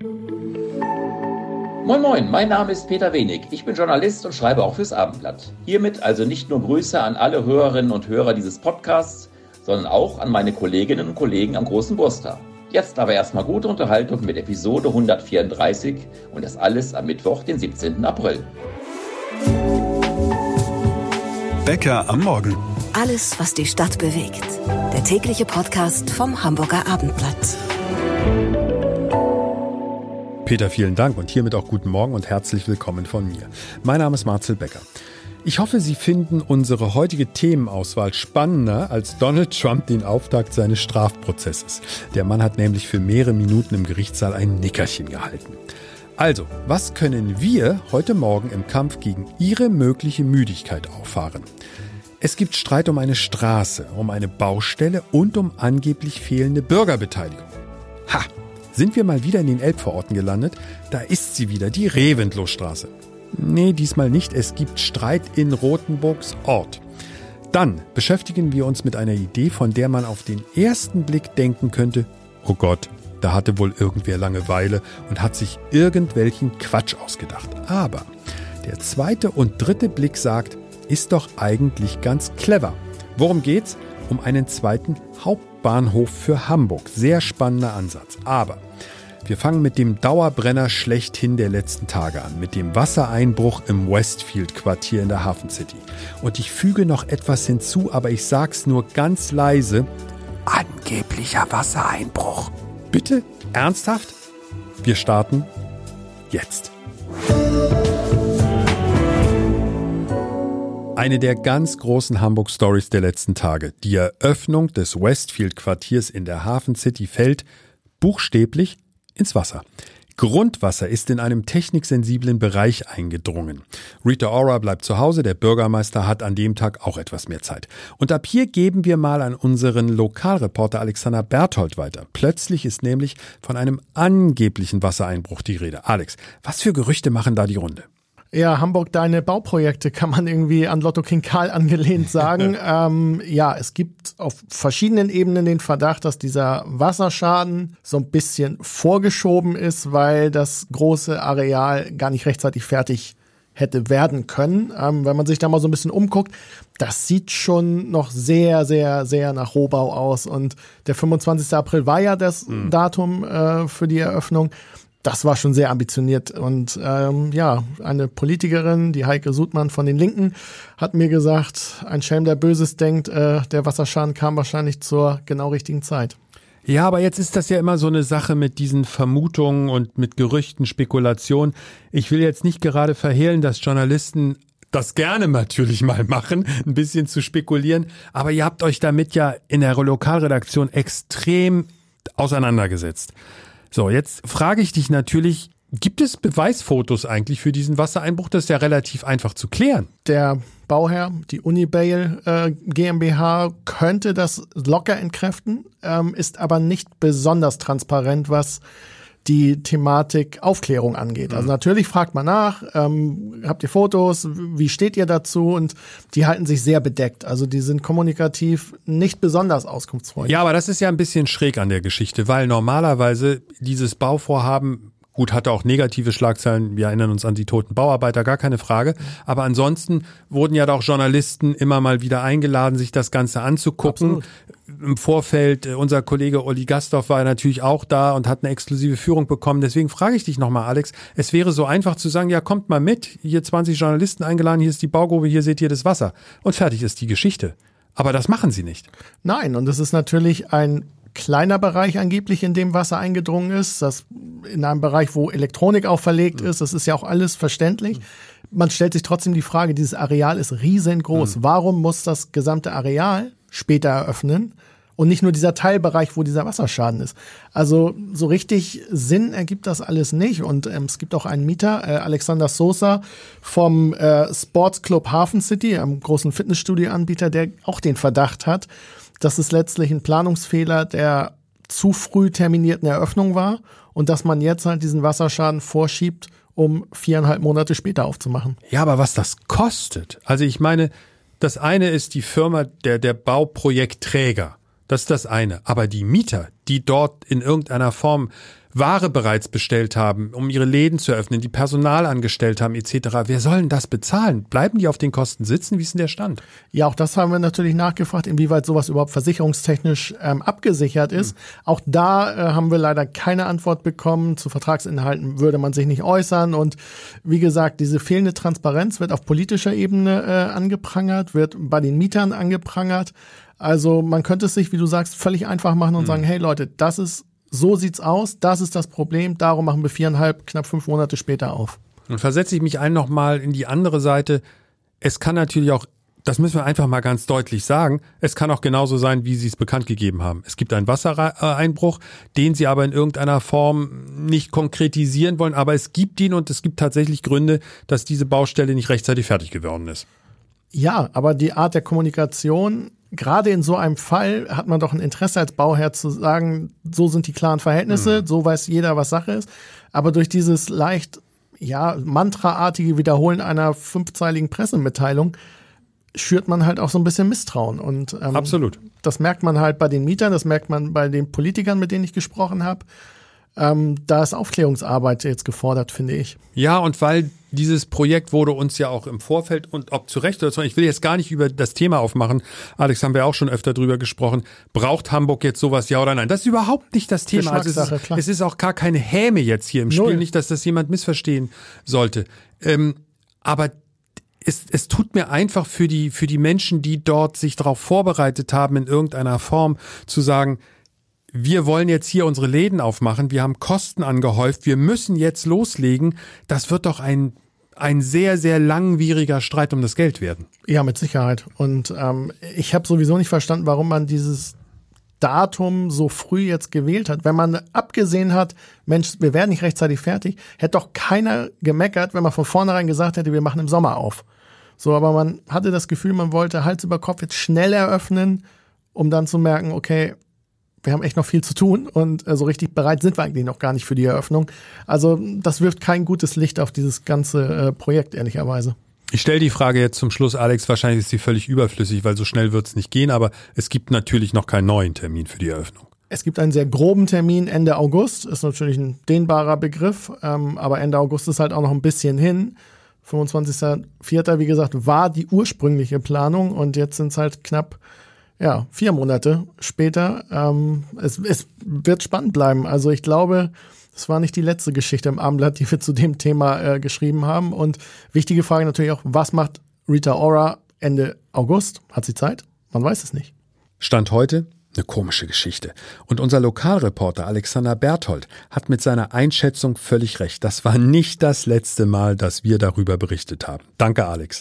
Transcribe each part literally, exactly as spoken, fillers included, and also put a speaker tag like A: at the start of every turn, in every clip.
A: Moin Moin, mein Name ist Peter Wenig. Ich bin Journalist und schreibe auch fürs Abendblatt. Hiermit also nicht nur Grüße an alle Hörerinnen und Hörer dieses Podcasts, sondern auch an meine Kolleginnen und Kollegen am Großen Burster. Jetzt aber erstmal gute Unterhaltung mit Episode hundertvierunddreißig und das alles am Mittwoch, den siebzehnten April.
B: Bäcker am Morgen.
C: Alles, was die Stadt bewegt. Der tägliche Podcast vom Hamburger Abendblatt.
B: Peter, vielen Dank und hiermit auch guten Morgen und herzlich willkommen von mir. Mein Name ist Marcel Becker. Ich hoffe, Sie finden unsere heutige Themenauswahl spannender als Donald Trump den Auftakt seines Strafprozesses. Der Mann hat nämlich für mehrere Minuten im Gerichtssaal ein Nickerchen gehalten. Also, was können wir heute Morgen im Kampf gegen Ihre mögliche Müdigkeit auffahren? Es gibt Streit um eine Straße, um eine Baustelle und um angeblich fehlende Bürgerbeteiligung. Ha! Sind wir mal wieder in den Elbvororten gelandet? Da ist sie wieder, die Reventlow-Straße. Nee, diesmal nicht. Es gibt Streit in Rothenburgs Ort. Dann beschäftigen wir uns mit einer Idee, von der man auf den ersten Blick denken könnte, oh Gott, da hatte wohl irgendwer Langeweile und hat sich irgendwelchen Quatsch ausgedacht. Aber der zweite und dritte Blick sagt, ist doch eigentlich ganz clever. Worum geht's? Um einen zweiten Hauptbahnhof für Hamburg. Sehr spannender Ansatz. Aber wir fangen mit dem Dauerbrenner schlechthin der letzten Tage an, mit dem Wassereinbruch im Westfield-Quartier in der Hafen City. Und ich füge noch etwas hinzu, aber ich sag's nur ganz leise. Angeblicher Wassereinbruch. Bitte? Ernsthaft? Wir starten jetzt. Eine der ganz großen Hamburg-Stories der letzten Tage. Die Eröffnung des Westfield-Quartiers in der Hafen City fällt buchstäblich ins Wasser. Grundwasser ist in einem techniksensiblen Bereich eingedrungen. Rita Ora bleibt zu Hause, der Bürgermeister hat an dem Tag auch etwas mehr Zeit. Und ab hier geben wir mal an unseren Lokalreporter Alexander Berthold weiter. Plötzlich ist nämlich von einem angeblichen Wassereinbruch die Rede. Alex, was für Gerüchte machen da die Runde?
D: Ja, Hamburg, deine Bauprojekte kann man irgendwie an Lotto King Karl angelehnt sagen. ähm, ja, es gibt auf verschiedenen Ebenen den Verdacht, dass dieser Wasserschaden so ein bisschen vorgeschoben ist, weil das große Areal gar nicht rechtzeitig fertig hätte werden können. Ähm, wenn man sich da mal so ein bisschen umguckt, das sieht schon noch sehr, sehr, sehr nach Rohbau aus. Und der fünfundzwanzigsten April war ja das mhm. Datum äh, für die Eröffnung. Das war schon sehr ambitioniert und ähm, ja, eine Politikerin, die Heike Sudmann von den Linken, hat mir gesagt, ein Schelm, der Böses denkt, äh, der Wasserschaden kam wahrscheinlich zur genau richtigen Zeit.
B: Ja, aber jetzt ist das ja immer so eine Sache mit diesen Vermutungen und mit Gerüchten, Spekulationen. Ich will jetzt nicht gerade verhehlen, dass Journalisten das gerne natürlich mal machen, ein bisschen zu spekulieren, aber ihr habt euch damit ja in der Lokalredaktion extrem auseinandergesetzt. So, jetzt frage ich dich natürlich, gibt es Beweisfotos eigentlich für diesen Wassereinbruch? Das ist ja relativ einfach zu klären.
D: Der Bauherr, die Unibail äh, GmbH, könnte das locker entkräften, ähm, ist aber nicht besonders transparent, was die Thematik Aufklärung angeht. Also natürlich fragt man nach, ähm, habt ihr Fotos, wie steht ihr dazu? Und die halten sich sehr bedeckt. Also die sind kommunikativ nicht besonders auskunftsfreudig.
B: Ja, aber das ist ja ein bisschen schräg an der Geschichte, weil normalerweise dieses Bauvorhaben, gut, hatte auch negative Schlagzeilen, wir erinnern uns an die toten Bauarbeiter, gar keine Frage. Aber ansonsten wurden ja auch Journalisten immer mal wieder eingeladen, sich das Ganze anzugucken. Absolut. Im Vorfeld, unser Kollege Olli Gasthoff war natürlich auch da und hat eine exklusive Führung bekommen. Deswegen frage ich dich nochmal, Alex, es wäre so einfach zu sagen, ja, kommt mal mit, hier zwanzig Journalisten eingeladen, hier ist die Baugrube, hier seht ihr das Wasser. Und fertig ist die Geschichte. Aber das machen sie nicht.
D: Nein, und es ist natürlich ein kleiner Bereich angeblich, in dem Wasser eingedrungen ist. Das in einem Bereich, wo Elektronik auch verlegt mhm. ist. Das ist ja auch alles verständlich. Man stellt sich trotzdem die Frage, dieses Areal ist riesengroß. Mhm. Warum muss das gesamte Areal später eröffnen und nicht nur dieser Teilbereich, wo dieser Wasserschaden ist? Also so richtig Sinn ergibt das alles nicht. Und ähm, es gibt auch einen Mieter, äh, Alexander Sosa vom äh, Sportsclub Hafen City, einem großen Fitnessstudio-Anbieter, der auch den Verdacht hat, dass es letztlich ein Planungsfehler der zu früh terminierten Eröffnung war und dass man jetzt halt diesen Wasserschaden vorschiebt, um viereinhalb Monate später aufzumachen.
B: Ja, aber was das kostet? Also ich meine, das eine ist die Firma, der, der Bauprojektträger. Das ist das eine. Aber die Mieter, die dort in irgendeiner Form Ware bereits bestellt haben, um ihre Läden zu öffnen, die Personal angestellt haben et cetera. Wer soll denn das bezahlen? Bleiben die auf den Kosten sitzen? Wie ist denn der Stand?
D: Ja, auch das haben wir natürlich nachgefragt, inwieweit sowas überhaupt versicherungstechnisch ähm, abgesichert ist. Mhm. Auch da äh, haben wir leider keine Antwort bekommen. Zu Vertragsinhalten würde man sich nicht äußern. Und wie gesagt, diese fehlende Transparenz wird auf politischer Ebene äh, angeprangert, wird bei den Mietern angeprangert. Also man könnte es sich, wie du sagst, völlig einfach machen und mhm. sagen, hey Leute, das ist, so sieht's aus, das ist das Problem, darum machen wir viereinhalb, knapp fünf Monate später auf.
B: Und versetze ich mich ein nochmal in die andere Seite. Es kann natürlich auch, das müssen wir einfach mal ganz deutlich sagen, es kann auch genauso sein, wie Sie es bekannt gegeben haben. Es gibt einen Wassereinbruch, den Sie aber in irgendeiner Form nicht konkretisieren wollen, aber es gibt ihn und es gibt tatsächlich Gründe, dass diese Baustelle nicht rechtzeitig fertig geworden ist.
D: Ja, aber die Art der Kommunikation, gerade in so einem Fall hat man doch ein Interesse als Bauherr zu sagen, so sind die klaren Verhältnisse, mhm. so weiß jeder, was Sache ist. Aber durch dieses leicht, ja, mantraartige Wiederholen einer fünfzeiligen Pressemitteilung schürt man halt auch so ein bisschen Misstrauen. Und ähm,
B: absolut.
D: Das merkt man halt bei den Mietern, das merkt man bei den Politikern, mit denen ich gesprochen habe. Ähm, da ist Aufklärungsarbeit jetzt gefordert, finde ich.
B: Ja, und weil dieses Projekt wurde uns ja auch im Vorfeld und ob zu Recht oder zu Unrecht, ich will jetzt gar nicht über das Thema aufmachen, Alex, haben wir auch schon öfter drüber gesprochen, braucht Hamburg jetzt sowas, ja oder nein? Das ist überhaupt nicht das Thema. Also es, ist, es ist auch gar keine Häme jetzt hier im Spiel, Null. Nicht, dass das jemand missverstehen sollte. Ähm, aber es, es tut mir einfach für die, für die Menschen, die dort sich darauf vorbereitet haben, in irgendeiner Form zu sagen, wir wollen jetzt hier unsere Läden aufmachen, wir haben Kosten angehäuft, wir müssen jetzt loslegen. Das wird doch ein, ein sehr, sehr langwieriger Streit um das Geld werden.
D: Ja, mit Sicherheit. Und ähm, ich habe sowieso nicht verstanden, warum man dieses Datum so früh jetzt gewählt hat. Wenn man abgesehen hat, Mensch, wir werden nicht rechtzeitig fertig, hätte doch keiner gemeckert, wenn man von vornherein gesagt hätte, wir machen im Sommer auf. So, aber man hatte das Gefühl, man wollte Hals über Kopf jetzt schnell eröffnen, um dann zu merken, okay, wir haben echt noch viel zu tun und äh, so richtig bereit sind wir eigentlich noch gar nicht für die Eröffnung. Also das wirft kein gutes Licht auf dieses ganze äh, Projekt, ehrlicherweise.
B: Ich stelle die Frage jetzt zum Schluss, Alex, wahrscheinlich ist sie völlig überflüssig, weil so schnell wird es nicht gehen, aber es gibt natürlich noch keinen neuen Termin für die Eröffnung.
D: Es gibt einen sehr groben Termin Ende August, ist natürlich ein dehnbarer Begriff, ähm, aber Ende August ist halt auch noch ein bisschen hin. fünfundzwanzigster vierter wie gesagt, war die ursprüngliche Planung und jetzt sind es halt knapp Ja, vier Monate später. Ähm, es, es wird spannend bleiben. Also ich glaube, es war nicht die letzte Geschichte im Abendblatt, die wir zu dem Thema äh, geschrieben haben. Und wichtige Frage natürlich auch, was macht Rita Ora Ende August? Hat sie Zeit? Man weiß es nicht.
B: Stand heute eine komische Geschichte. Und unser Lokalreporter Alexander Berthold hat mit seiner Einschätzung völlig recht. Das war nicht das letzte Mal, dass wir darüber berichtet haben. Danke, Alex.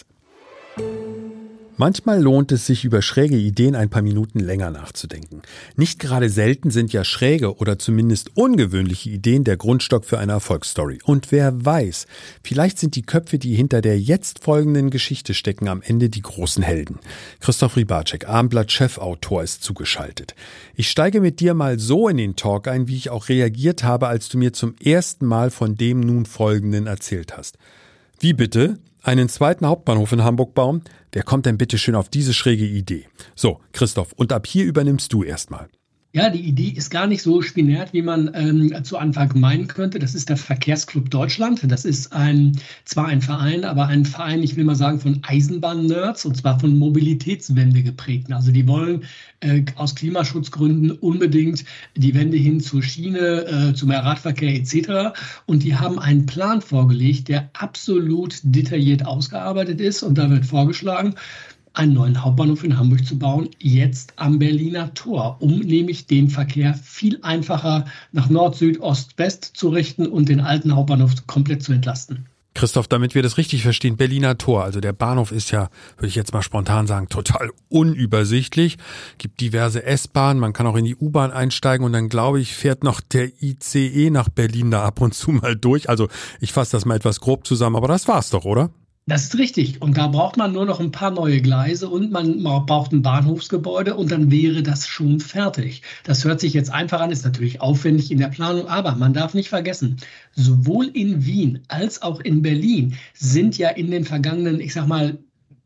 B: Manchmal lohnt es sich, über schräge Ideen ein paar Minuten länger nachzudenken. Nicht gerade selten sind ja schräge oder zumindest ungewöhnliche Ideen der Grundstock für eine Erfolgsstory. Und wer weiß, vielleicht sind die Köpfe, die hinter der jetzt folgenden Geschichte stecken, am Ende die großen Helden. Christoph Rybarczyk, Abendblatt-Chefautor, ist zugeschaltet. Ich steige mit dir mal so in den Talk ein, wie ich auch reagiert habe, als du mir zum ersten Mal von dem nun Folgenden erzählt hast. Wie bitte? Einen zweiten Hauptbahnhof in Hamburg bauen? Wer kommt denn bitte schön auf diese schräge Idee? So, Christoph, und ab hier übernimmst du erstmal.
E: Ja, die Idee ist gar nicht so spinert, wie man ähm, zu Anfang meinen könnte. Das ist der Verkehrsclub Deutschland. Das ist ein zwar ein Verein, aber ein Verein, ich will mal sagen, von Eisenbahn-Nerds und zwar von Mobilitätswende geprägten. Also die wollen äh, aus Klimaschutzgründen unbedingt die Wende hin zur Schiene, äh, zum mehr Radverkehr et cetera. Und die haben einen Plan vorgelegt, der absolut detailliert ausgearbeitet ist. Und da wird vorgeschlagen, einen neuen Hauptbahnhof in Hamburg zu bauen, jetzt am Berliner Tor, um nämlich den Verkehr viel einfacher nach Nord, Süd, Ost, West zu richten und den alten Hauptbahnhof komplett zu entlasten.
B: Christoph, damit wir das richtig verstehen, Berliner Tor, also der Bahnhof ist ja, würde ich jetzt mal spontan sagen, total unübersichtlich, gibt diverse S-Bahnen, man kann auch in die U-Bahn einsteigen und dann, glaube ich, fährt noch der I C E nach Berlin da ab und zu mal durch. Also ich fasse das mal etwas grob zusammen, aber das war's doch, oder?
E: Das ist richtig. Und da braucht man nur noch ein paar neue Gleise und man braucht ein Bahnhofsgebäude und dann wäre das schon fertig. Das hört sich jetzt einfach an, ist natürlich aufwendig in der Planung, aber man darf nicht vergessen, sowohl in Wien als auch in Berlin sind ja in den vergangenen, ich sag mal,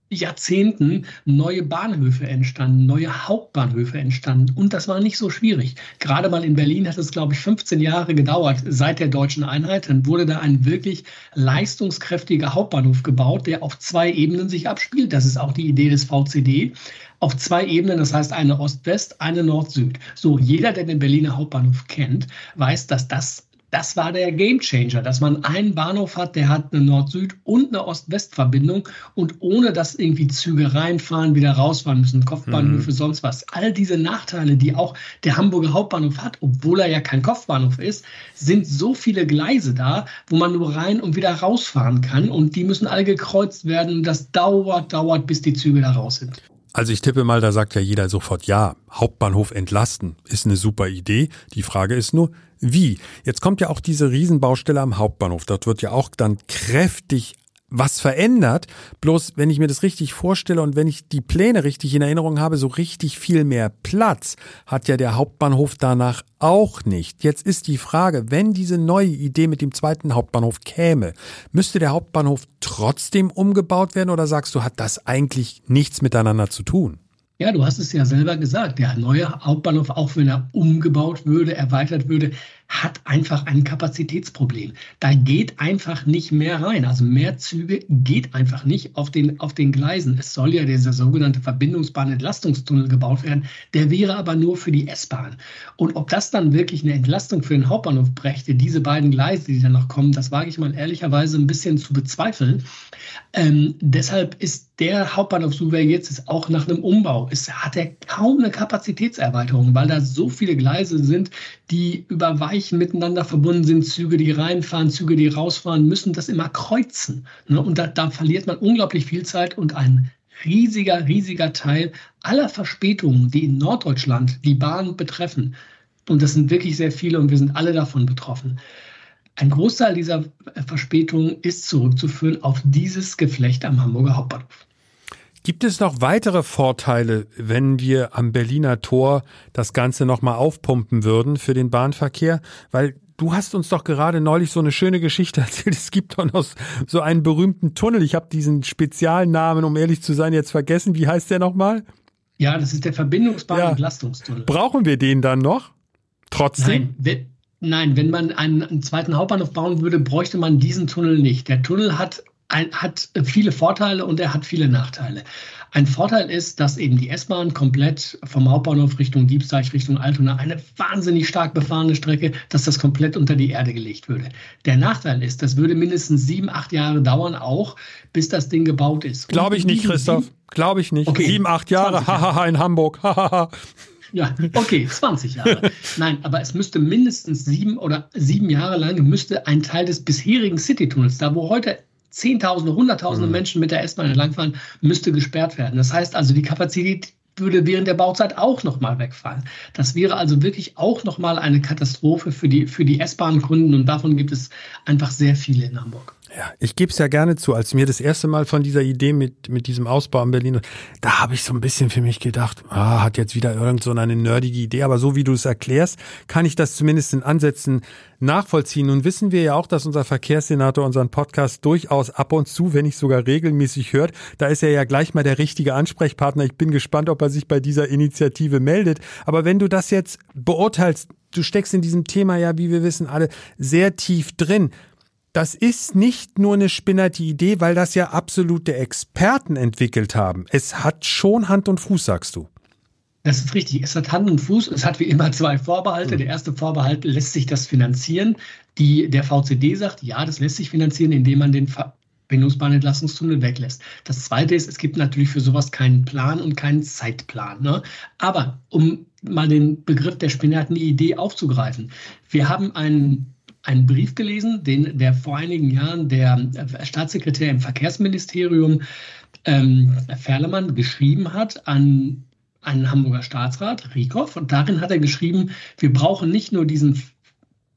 E: Jahrzehnten neue Bahnhöfe entstanden, neue Hauptbahnhöfe entstanden. Und das war nicht so schwierig. Gerade mal in Berlin hat es, glaube ich, fünfzehn Jahre gedauert seit der deutschen Einheit. Dann wurde da ein wirklich leistungskräftiger Hauptbahnhof gebaut, der auf zwei Ebenen sich abspielt. Das ist auch die Idee des V C D. Auf zwei Ebenen, das heißt eine Ost-West, eine Nord-Süd. So, jeder, der den Berliner Hauptbahnhof kennt, weiß, dass das Das war der Gamechanger, dass man einen Bahnhof hat, der hat eine Nord-Süd- und eine Ost-West-Verbindung und ohne dass irgendwie Züge reinfahren, wieder rausfahren müssen, Kopfbahnhöfe, mhm. sonst was. All diese Nachteile, die auch der Hamburger Hauptbahnhof hat, obwohl er ja kein Kopfbahnhof ist, sind so viele Gleise da, wo man nur rein und wieder rausfahren kann und die müssen alle gekreuzt werden und das dauert, dauert, bis die Züge da raus sind.
B: Also ich tippe mal, da sagt ja jeder sofort, ja, Hauptbahnhof entlasten ist eine super Idee. Die Frage ist nur, wie? Jetzt kommt ja auch diese Riesenbaustelle am Hauptbahnhof. Dort wird ja auch dann kräftig was verändert. Bloß, wenn ich mir das richtig vorstelle und wenn ich die Pläne richtig in Erinnerung habe, so richtig viel mehr Platz hat ja der Hauptbahnhof danach auch nicht. Jetzt ist die Frage, wenn diese neue Idee mit dem zweiten Hauptbahnhof käme, müsste der Hauptbahnhof trotzdem umgebaut werden oder sagst du, hat das eigentlich nichts miteinander zu tun?
E: Ja, du hast es ja selber gesagt, der neue Hauptbahnhof, auch wenn er umgebaut würde, erweitert würde, hat einfach ein Kapazitätsproblem. Da geht einfach nicht mehr rein. Also mehr Züge geht einfach nicht auf den, auf den Gleisen. Es soll ja dieser sogenannte Verbindungsbahn-Entlastungstunnel gebaut werden. Der wäre aber nur für die S-Bahn. Und ob das dann wirklich eine Entlastung für den Hauptbahnhof brächte, diese beiden Gleise, die dann noch kommen, das wage ich mal ehrlicherweise ein bisschen zu bezweifeln. Ähm, deshalb ist der Hauptbahnhof, so wie er jetzt ist, auch nach einem Umbau. Es hat er kaum eine Kapazitätserweiterung, weil da so viele Gleise sind, die über Weichen miteinander verbunden sind. Züge, die reinfahren, Züge, die rausfahren, müssen das immer kreuzen. Ne? Und da, da verliert man unglaublich viel Zeit und ein riesiger, riesiger Teil aller Verspätungen, die in Norddeutschland die Bahn betreffen, und das sind wirklich sehr viele und wir sind alle davon betroffen, ein Großteil dieser Verspätungen ist zurückzuführen auf dieses Geflecht am Hamburger Hauptbahnhof.
B: Gibt es noch weitere Vorteile, wenn wir am Berliner Tor das Ganze nochmal aufpumpen würden für den Bahnverkehr? Weil du hast uns doch gerade neulich so eine schöne Geschichte erzählt. Es gibt doch noch so einen berühmten Tunnel. Ich habe diesen Spezialnamen, um ehrlich zu sein, jetzt vergessen. Wie heißt der nochmal?
E: Ja, das ist der Verbindungsbahn-Entlastungstunnel.
B: Ja. Brauchen wir den dann noch? Trotzdem?
E: Nein, wenn, nein, wenn man einen, einen zweiten Hauptbahnhof bauen würde, bräuchte man diesen Tunnel nicht. Der Tunnel hat Ein, hat viele Vorteile und er hat viele Nachteile. Ein Vorteil ist, dass eben die S-Bahn komplett vom Hauptbahnhof Richtung Diebsteig, Richtung Altona, eine wahnsinnig stark befahrene Strecke, dass das komplett unter die Erde gelegt würde. Der Nachteil ist, das würde mindestens sieben, acht Jahre dauern, auch bis das Ding gebaut ist.
B: Glaube ich nicht, Christoph. Glaube ich nicht. Okay. Sieben, acht Jahre, hahaha, in Hamburg, hahaha.
E: Ja, okay, zwanzig Jahre. Nein, aber es müsste mindestens sieben oder sieben Jahre lang müsste ein Teil des bisherigen Citytunnels, da wo heute Zehntausende, Hunderttausende mhm. Menschen mit der S-Bahn entlangfahren, müsste gesperrt werden. Das heißt also, die Kapazität würde während der Bauzeit auch nochmal wegfallen. Das wäre also wirklich auch nochmal eine Katastrophe für die, für die S-Bahn-Kunden und davon gibt es einfach sehr viele in Hamburg.
B: Ja, ich gebe es ja gerne zu. Als mir das erste Mal von dieser Idee mit mit diesem Ausbau in Berlin, da habe ich so ein bisschen für mich gedacht, ah, hat jetzt wieder irgend so eine nerdige Idee. Aber so wie du es erklärst, kann ich das zumindest in Ansätzen nachvollziehen. Nun wissen wir ja auch, dass unser Verkehrssenator unseren Podcast durchaus ab und zu, wenn nicht sogar regelmäßig hört. Da ist er ja gleich mal der richtige Ansprechpartner. Ich bin gespannt, ob er sich bei dieser Initiative meldet. Aber wenn du das jetzt beurteilst, du steckst in diesem Thema ja, wie wir wissen, alle sehr tief drin. Das ist nicht nur eine spinnerte Idee, weil das ja absolute Experten entwickelt haben. Es hat schon Hand und Fuß, sagst du.
E: Das ist richtig. Es hat Hand und Fuß. Es hat wie immer zwei Vorbehalte. Der erste Vorbehalt, lässt sich das finanzieren? Die, der V C D sagt, ja, das lässt sich finanzieren, indem man den Verbindungsbahnentlastungstunnel weglässt. Das zweite ist, es gibt natürlich für sowas keinen Plan und keinen Zeitplan. Ne? Aber um mal den Begriff der spinnerten Idee aufzugreifen, wir haben einen einen Brief gelesen, den der vor einigen Jahren der Staatssekretär im Verkehrsministerium ähm, Ferlemann geschrieben hat an einen Hamburger Staatsrat, Rieckhoff. Und darin hat er geschrieben, wir brauchen nicht nur diesen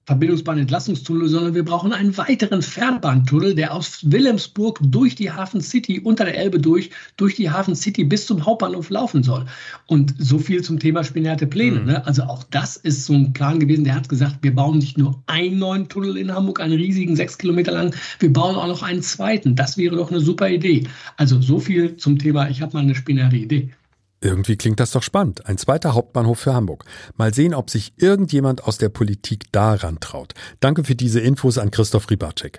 E: Verbindungsbahnentlastungstunnel, sondern wir brauchen einen weiteren Fernbahntunnel, der aus Wilhelmsburg durch die Hafen City, unter der Elbe durch, durch die Hafen City bis zum Hauptbahnhof laufen soll. Und so viel zum Thema spinnerte Pläne. Mhm. Ne? Also auch das ist so ein Plan gewesen, der hat gesagt, wir bauen nicht nur einen neuen Tunnel in Hamburg, einen riesigen, sechs Kilometer lang, wir bauen auch noch einen zweiten. Das wäre doch eine super Idee. Also so viel zum Thema, ich habe mal eine spinnerte Idee.
B: Irgendwie klingt das doch spannend. Ein zweiter Hauptbahnhof für Hamburg. Mal sehen, ob sich irgendjemand aus der Politik daran traut. Danke für diese Infos an Christoph Rybacek.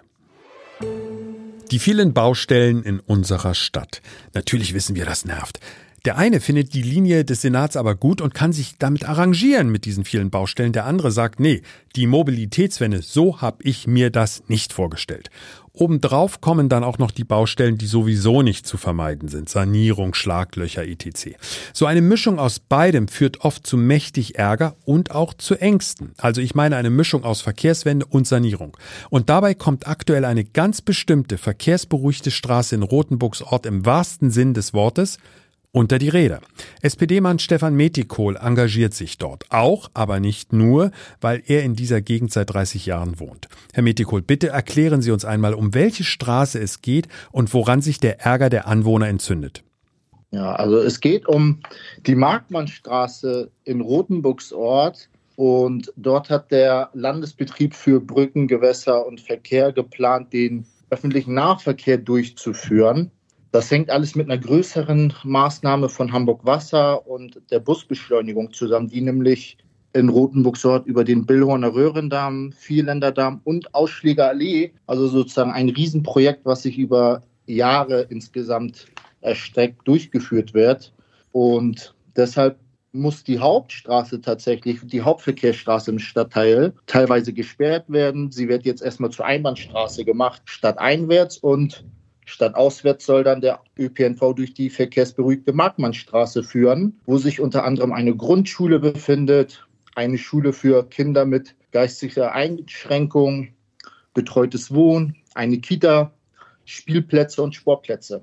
B: Die vielen Baustellen in unserer Stadt. Natürlich wissen wir, das nervt. Der eine findet die Linie des Senats aber gut und kann sich damit arrangieren mit diesen vielen Baustellen. Der andere sagt, nee, die Mobilitätswende, so habe ich mir das nicht vorgestellt. Obendrauf kommen dann auch noch die Baustellen, die sowieso nicht zu vermeiden sind. Sanierung, Schlaglöcher, et cetera. So eine Mischung aus beidem führt oft zu mächtig Ärger und auch zu Ängsten. Also ich meine eine Mischung aus Verkehrswende und Sanierung. Und dabei kommt aktuell eine ganz bestimmte verkehrsberuhigte Straße in Rothenburgsort im wahrsten Sinn des Wortes unter die Räder. S P D-Mann Stefan Metikol engagiert sich dort. Auch, aber nicht nur, weil er in dieser Gegend seit dreißig Jahren wohnt. Herr Metikol, bitte erklären Sie uns einmal, um welche Straße es geht und woran sich der Ärger der Anwohner entzündet.
F: Ja, also es geht um die Markmannstraße in Rothenburgsort. Und dort hat der Landesbetrieb für Brücken, Gewässer und Verkehr geplant, den öffentlichen Nahverkehr durchzuführen. Das hängt alles mit einer größeren Maßnahme von Hamburg Wasser und der Busbeschleunigung zusammen, die nämlich in Rothenburgsort über den Billhorner Röhrendamm, Vierländerdamm und Ausschläger Allee, also sozusagen ein Riesenprojekt, was sich über Jahre insgesamt erstreckt, durchgeführt wird. Und deshalb muss die Hauptstraße tatsächlich, die Hauptverkehrsstraße im Stadtteil, teilweise gesperrt werden. Sie wird jetzt erstmal zur Einbahnstraße gemacht, stadteinwärts, und stadtauswärts soll dann der Ö P N V durch die verkehrsberuhigte Markmannstraße führen, wo sich unter anderem eine Grundschule befindet, eine Schule für Kinder mit geistiger Einschränkung, betreutes Wohnen, eine Kita, Spielplätze und Sportplätze.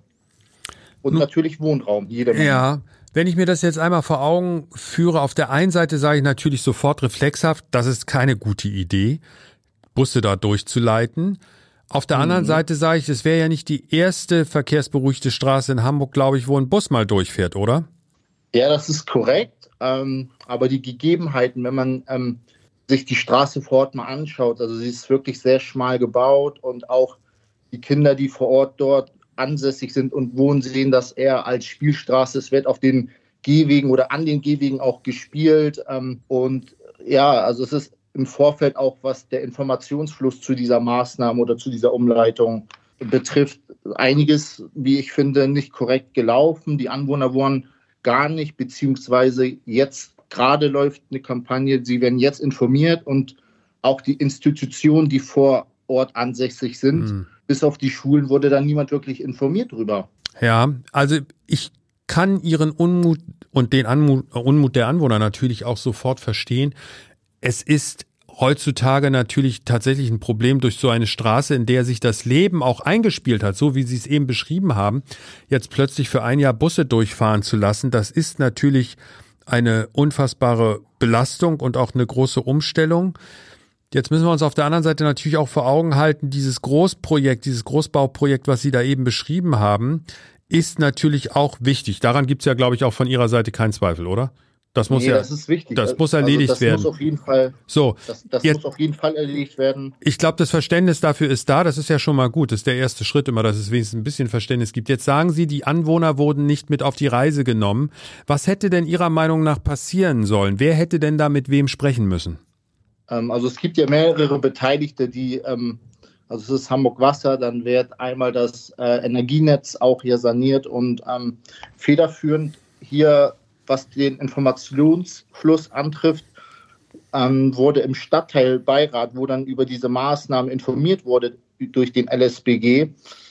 F: Und Nun, natürlich Wohnraum, jede Menge.
B: Ja, wenn ich mir das jetzt einmal vor Augen führe, auf der einen Seite sage ich natürlich sofort reflexhaft, das ist keine gute Idee, Busse da durchzuleiten. Auf der anderen mhm. Seite sage ich, es wäre ja nicht die erste verkehrsberuhigte Straße in Hamburg, glaube ich, wo ein Bus mal durchfährt, oder?
F: Ja, das ist korrekt. Ähm, aber die Gegebenheiten, wenn man ähm, sich die Straße vor Ort mal anschaut, also sie ist wirklich sehr schmal gebaut, und auch die Kinder, die vor Ort dort ansässig sind und wohnen, sehen das eher als Spielstraße. Es wird auf den Gehwegen oder an den Gehwegen auch gespielt. Ähm, und ja, also es ist im Vorfeld auch, was der Informationsfluss zu dieser Maßnahme oder zu dieser Umleitung betrifft, einiges, wie ich finde, nicht korrekt gelaufen. Die Anwohner wurden gar nicht, beziehungsweise jetzt gerade läuft eine Kampagne, sie werden jetzt informiert, und auch die Institutionen, die vor Ort ansässig sind, mhm. bis auf die Schulen, wurde dann niemand wirklich informiert drüber.
B: Ja, also ich kann Ihren Unmut und den Anmut, Unmut der Anwohner natürlich auch sofort verstehen. Es ist heutzutage natürlich tatsächlich ein Problem durch so eine Straße, in der sich das Leben auch eingespielt hat, so wie Sie es eben beschrieben haben, jetzt plötzlich für ein Jahr Busse durchfahren zu lassen. Das ist natürlich eine unfassbare Belastung und auch eine große Umstellung. Jetzt müssen wir uns auf der anderen Seite natürlich auch vor Augen halten, dieses Großprojekt, dieses Großbauprojekt, was Sie da eben beschrieben haben, ist natürlich auch wichtig. Daran gibt es ja, glaube ich, auch von Ihrer Seite keinen Zweifel, oder? Das muss nee, ja,
F: das ist wichtig.
B: Das muss erledigt
F: also das
B: werden.
F: Muss auf jeden Fall,
B: so,
F: das das
B: jetzt,
F: muss auf jeden Fall erledigt werden.
B: Ich glaube, das Verständnis dafür ist da. Das ist ja schon mal gut. Das ist der erste Schritt immer, dass es wenigstens ein bisschen Verständnis gibt. Jetzt sagen Sie, die Anwohner wurden nicht mit auf die Reise genommen. Was hätte denn Ihrer Meinung nach passieren sollen? Wer hätte denn da mit wem sprechen müssen?
F: Ähm, also es gibt ja mehrere Beteiligte, die, ähm, also es ist Hamburg Wasser, dann wird einmal das äh, Energienetz auch hier saniert, und ähm, federführend hier, was den Informationsfluss antrifft, ähm, wurde im Stadtteilbeirat, wo dann über diese Maßnahmen informiert wurde durch den L S B G.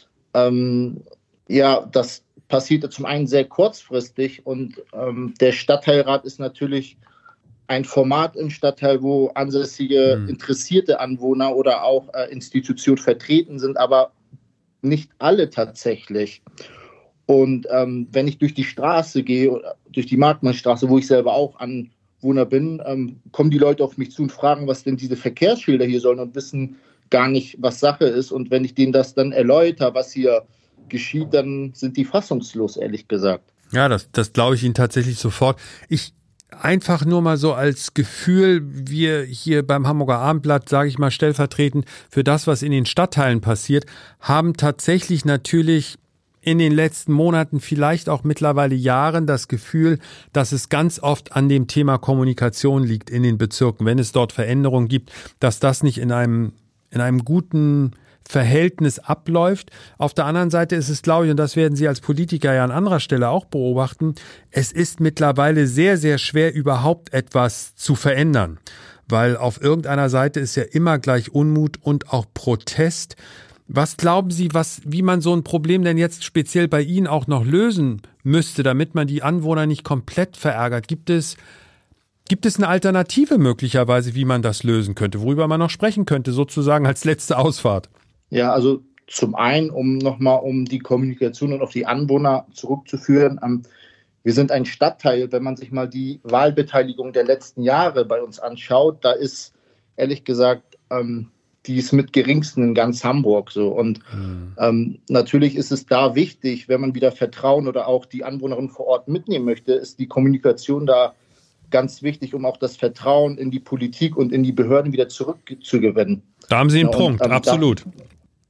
F: Ähm, ja, das passierte zum einen sehr kurzfristig, und ähm, der Stadtteilrat ist natürlich ein Format im Stadtteil, wo ansässige, mhm. interessierte Anwohner oder auch äh, Institutionen vertreten sind, aber nicht alle tatsächlich. Und ähm, wenn ich durch die Straße gehe, durch die Markmannstraße, wo ich selber auch an Anwohner bin, ähm, kommen die Leute auf mich zu und fragen, was denn diese Verkehrsschilder hier sollen und wissen gar nicht, was Sache ist. Und wenn ich denen das dann erläutere, was hier geschieht, dann sind die fassungslos, ehrlich gesagt.
B: Ja, das, das glaube ich Ihnen tatsächlich sofort. Ich einfach nur mal so als Gefühl, wir hier beim Hamburger Abendblatt, sage ich mal stellvertretend für das, was in den Stadtteilen passiert, haben tatsächlich natürlich in den letzten Monaten, vielleicht auch mittlerweile Jahren, das Gefühl, dass es ganz oft an dem Thema Kommunikation liegt in den Bezirken, wenn es dort Veränderungen gibt, dass das nicht in einem, in einem guten Verhältnis abläuft. Auf der anderen Seite ist es, glaube ich, und das werden Sie als Politiker ja an anderer Stelle auch beobachten, es ist mittlerweile sehr, sehr schwer, überhaupt etwas zu verändern, weil auf irgendeiner Seite ist ja immer gleich Unmut und auch Protest. Was glauben Sie, was, wie man so ein Problem denn jetzt speziell bei Ihnen auch noch lösen müsste, damit man die Anwohner nicht komplett verärgert? Gibt es Gibt es eine Alternative möglicherweise, wie man das lösen könnte, worüber man noch sprechen könnte, sozusagen als letzte Ausfahrt?
F: Ja, also zum einen, um nochmal um die Kommunikation und auf die Anwohner zurückzuführen. Ähm, wir sind ein Stadtteil, wenn man sich mal die Wahlbeteiligung der letzten Jahre bei uns anschaut, da ist ehrlich gesagt, ähm, die ist mit geringsten in ganz Hamburg so. Und mhm. ähm, natürlich ist es da wichtig, wenn man wieder Vertrauen oder auch die Anwohnerinnen vor Ort mitnehmen möchte, ist die Kommunikation da ganz wichtig, um auch das Vertrauen in die Politik und in die Behörden wieder zurückzugewinnen.
B: Da haben Sie einen ja, Punkt,
F: und, ähm,
B: absolut.
F: Da,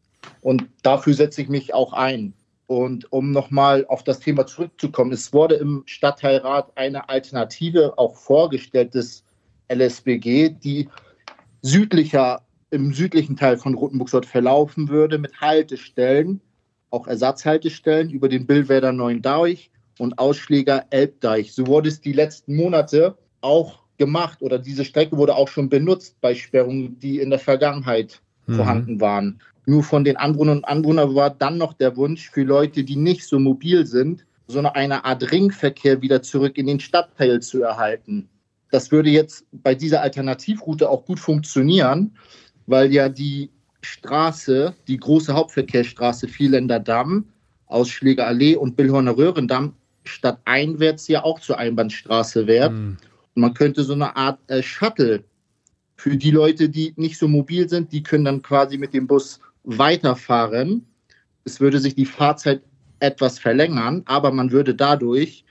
F: und dafür setze ich mich auch ein. Und um nochmal auf das Thema zurückzukommen, es wurde im Stadtteilrat eine Alternative auch vorgestellt des L S B G, die südlicher, im südlichen Teil von Rothenburg verlaufen würde mit Haltestellen, auch Ersatzhaltestellen über den Billwerder Neuen Deich und Ausschläger Elbdeich. So wurde es die letzten Monate auch gemacht oder diese Strecke wurde auch schon benutzt bei Sperrungen, die in der Vergangenheit mhm. vorhanden waren. Nur von den Anwohnern und Anwohnern war dann noch der Wunsch für Leute, die nicht so mobil sind, sondern eine Art Ringverkehr wieder zurück in den Stadtteil zu erhalten. Das würde jetzt bei dieser Alternativroute auch gut funktionieren, weil ja die Straße, die große Hauptverkehrsstraße Vierländer Damm, Ausschläger Allee und Billhorner Röhrendamm stadteinwärts ja auch zur Einbahnstraße wird. Mhm. Und man könnte so eine Art äh, Shuttle für die Leute, die nicht so mobil sind, die können dann quasi mit dem Bus weiterfahren. Es würde sich die Fahrzeit etwas verlängern, aber man würde dadurch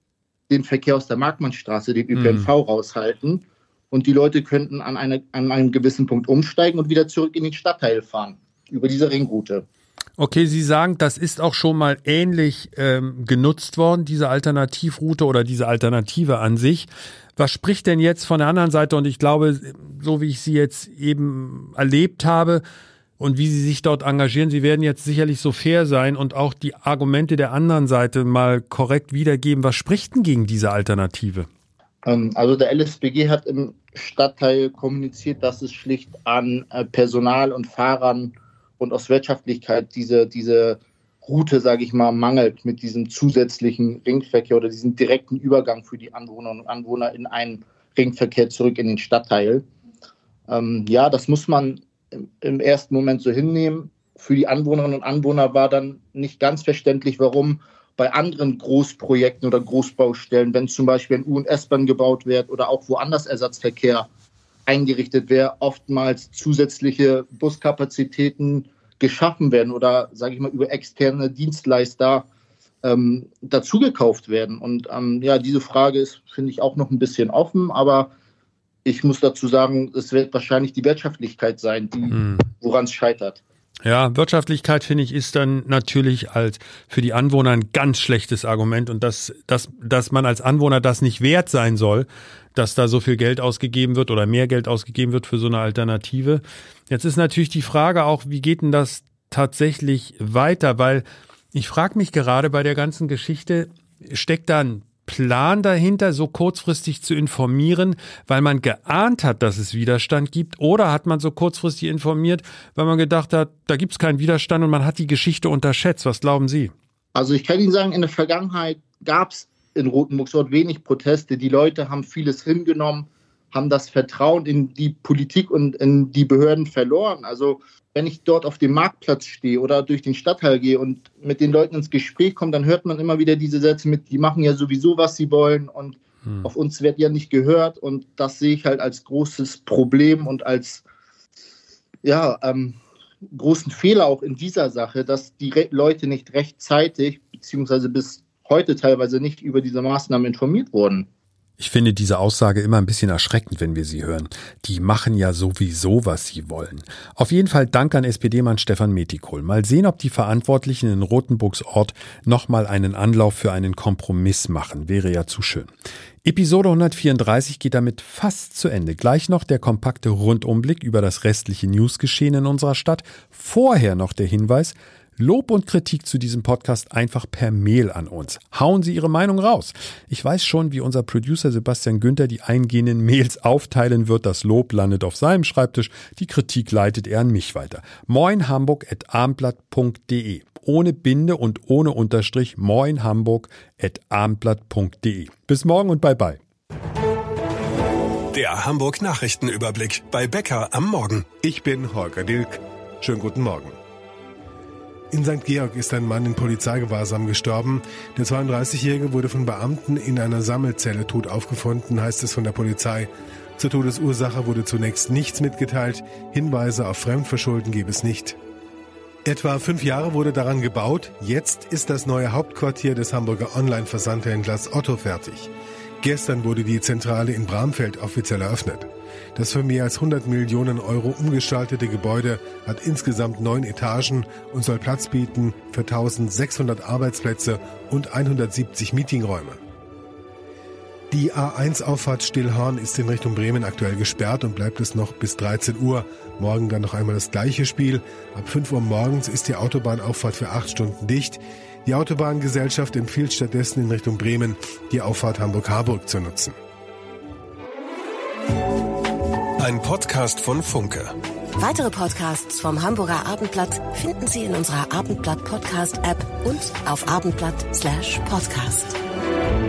F: den Verkehr aus der Markmannstraße, den Ö P N V mhm. raushalten und die Leute könnten an, eine, an einem gewissen Punkt umsteigen und wieder zurück in den Stadtteil fahren, über diese Ringroute.
B: Okay, Sie sagen, das ist auch schon mal ähnlich ähm, genutzt worden, diese Alternativroute oder diese Alternative an sich. Was spricht denn jetzt von der anderen Seite? Und ich glaube, so wie ich Sie jetzt eben erlebt habe und wie Sie sich dort engagieren, Sie werden jetzt sicherlich so fair sein und auch die Argumente der anderen Seite mal korrekt wiedergeben. Was spricht denn gegen diese Alternative?
F: Also der L S B G hat im Stadtteil kommuniziert, dass es schlicht an Personal und Fahrern und aus Wirtschaftlichkeit diese, diese Route, sage ich mal, mangelt mit diesem zusätzlichen Ringverkehr oder diesem direkten Übergang für die Anwohnerinnen und Anwohner in einen Ringverkehr zurück in den Stadtteil. Ähm, ja, das muss man im, im ersten Moment so hinnehmen. Für die Anwohnerinnen und Anwohner war dann nicht ganz verständlich, warum bei anderen Großprojekten oder Großbaustellen, wenn zum Beispiel ein U- und S-Bahn gebaut wird oder auch woanders Ersatzverkehr eingerichtet wäre, oftmals zusätzliche Buskapazitäten geschaffen werden oder, sage ich mal, über externe Dienstleister ähm, dazugekauft werden. Und ähm, ja, diese Frage ist, finde ich, auch noch ein bisschen offen, aber ich muss dazu sagen, es wird wahrscheinlich die Wirtschaftlichkeit sein, die, hm. woran es scheitert.
B: Ja, Wirtschaftlichkeit, finde ich, ist dann natürlich als für die Anwohner ein ganz schlechtes Argument und dass, dass, dass man als Anwohner das nicht wert sein soll, dass da so viel Geld ausgegeben wird oder mehr Geld ausgegeben wird für so eine Alternative. Jetzt ist natürlich die Frage auch, wie geht denn das tatsächlich weiter? Weil ich frage mich gerade bei der ganzen Geschichte, steckt da ein Plan dahinter, so kurzfristig zu informieren, weil man geahnt hat, dass es Widerstand gibt? Oder hat man so kurzfristig informiert, weil man gedacht hat, da gibt es keinen Widerstand und man hat die Geschichte unterschätzt? Was glauben Sie?
F: Also ich kann Ihnen sagen, in der Vergangenheit gab es in Rothenburg wenig Proteste. Die Leute haben vieles hingenommen, haben das Vertrauen in die Politik und in die Behörden verloren. Also wenn ich dort auf dem Marktplatz stehe oder durch den Stadtteil gehe und mit den Leuten ins Gespräch komme, dann hört man immer wieder diese Sätze mit, die machen ja sowieso, was sie wollen und Hm. Auf uns wird ja nicht gehört und das sehe ich halt als großes Problem und als ja, ähm, großen Fehler auch in dieser Sache, dass die Re- Leute nicht rechtzeitig, beziehungsweise bis heute teilweise nicht über diese Maßnahmen informiert wurden.
B: Ich finde diese Aussage immer ein bisschen erschreckend, wenn wir sie hören. Die machen ja sowieso, was sie wollen. Auf jeden Fall Dank an S P D-Mann Stefan Metikol. Mal sehen, ob die Verantwortlichen in Rothenburgsort nochmal einen Anlauf für einen Kompromiss machen. Wäre ja zu schön. Episode hundertvierunddreißig geht damit fast zu Ende. Gleich noch der kompakte Rundumblick über das restliche Newsgeschehen in unserer Stadt. Vorher noch der Hinweis: Lob und Kritik zu diesem Podcast einfach per Mail an uns. Hauen Sie Ihre Meinung raus. Ich weiß schon, wie unser Producer Sebastian Günther die eingehenden Mails aufteilen wird. Das Lob landet auf seinem Schreibtisch, die Kritik leitet er an mich weiter. moin hamburg at abendblatt punkt de. Ohne Binde und ohne Unterstrich. moin hamburg at abendblatt punkt de. Bis morgen und bye bye.
G: Der Hamburg Nachrichtenüberblick bei Bäcker am Morgen.
H: Ich bin Holger Dilk. Schönen guten Morgen. In Sankt Georg ist ein Mann in Polizeigewahrsam gestorben. Der zweiunddreißigjährige wurde von Beamten in einer Sammelzelle tot aufgefunden, heißt es von der Polizei. Zur Todesursache wurde zunächst nichts mitgeteilt. Hinweise auf Fremdverschulden gäbe es nicht. Etwa fünf Jahre wurde daran gebaut. Jetzt ist das neue Hauptquartier des Hamburger Online-Versandhändlers Otto fertig. Gestern wurde die Zentrale in Bramfeld offiziell eröffnet. Das für mehr als hundert Millionen Euro umgestaltete Gebäude hat insgesamt neun Etagen und soll Platz bieten für eintausendsechshundert Arbeitsplätze und hundertsiebzig Meetingräume. Die A eins Auffahrt Stillhorn ist in Richtung Bremen aktuell gesperrt und bleibt es noch bis dreizehn Uhr. Morgen dann noch einmal das gleiche Spiel. Ab fünf Uhr morgens ist die Autobahnauffahrt für acht Stunden dicht. Die Autobahngesellschaft empfiehlt stattdessen in Richtung Bremen die Auffahrt Hamburg-Harburg zu nutzen.
G: Ein Podcast von Funke.
C: Weitere Podcasts vom Hamburger Abendblatt finden Sie in unserer Abendblatt Podcast App und auf abendblatt Slash Podcast.